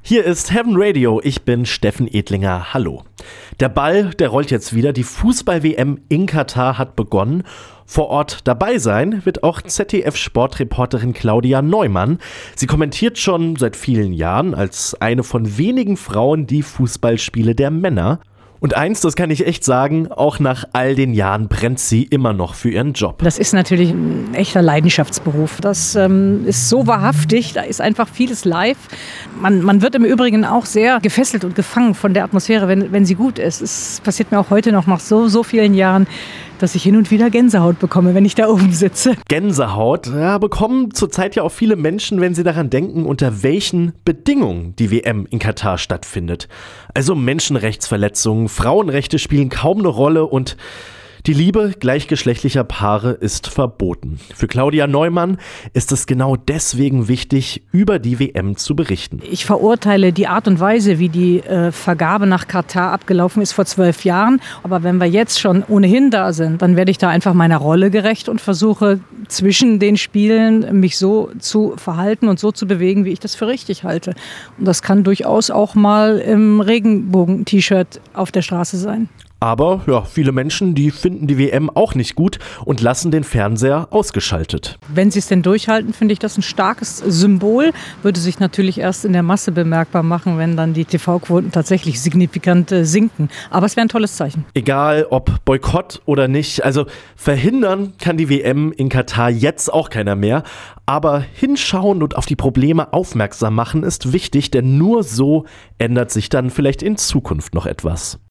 Hier ist Heaven Radio, ich bin Steffen Edlinger, hallo. Der Ball, der rollt jetzt wieder, die Fußball-WM in Katar hat begonnen. Vor Ort dabei sein wird auch ZDF-Sportreporterin Claudia Neumann. Sie kommentiert schon seit vielen Jahren als eine von wenigen Frauen die Fußballspiele der Männer. Und eins, das kann ich echt sagen, auch nach all den Jahren brennt sie immer noch für ihren Job. Das ist natürlich ein echter Leidenschaftsberuf. Das ist so wahrhaftig, da ist einfach vieles live. Man wird im Übrigen auch sehr gefesselt und gefangen von der Atmosphäre, wenn sie gut ist. Es passiert mir auch heute noch nach so vielen Jahren, dass ich hin und wieder Gänsehaut bekomme, wenn ich da oben sitze. Gänsehaut bekommen zurzeit ja auch viele Menschen, wenn sie daran denken, unter welchen Bedingungen die WM in Katar stattfindet. Also Menschenrechtsverletzungen, Frauenrechte spielen kaum eine Rolle und die Liebe gleichgeschlechtlicher Paare ist verboten. Für Claudia Neumann ist es genau deswegen wichtig, über die WM zu berichten. Ich verurteile die Art und Weise, wie die Vergabe nach Katar abgelaufen ist vor 12 Jahren. Aber wenn wir jetzt schon ohnehin da sind, dann werde ich da einfach meiner Rolle gerecht und versuche zwischen den Spielen mich so zu verhalten und so zu bewegen, wie ich das für richtig halte. Und das kann durchaus auch mal im Regenbogen-T-Shirt auf der Straße sein. Aber viele Menschen, die finden die WM auch nicht gut und lassen den Fernseher ausgeschaltet. Wenn sie es denn durchhalten, finde ich das ein starkes Symbol. Würde sich natürlich erst in der Masse bemerkbar machen, wenn dann die TV-Quoten tatsächlich signifikant sinken. Aber es wäre ein tolles Zeichen. Egal ob Boykott oder nicht, also verhindern kann die WM in Katar jetzt auch keiner mehr. Aber hinschauen und auf die Probleme aufmerksam machen ist wichtig, denn nur so ändert sich dann vielleicht in Zukunft noch etwas.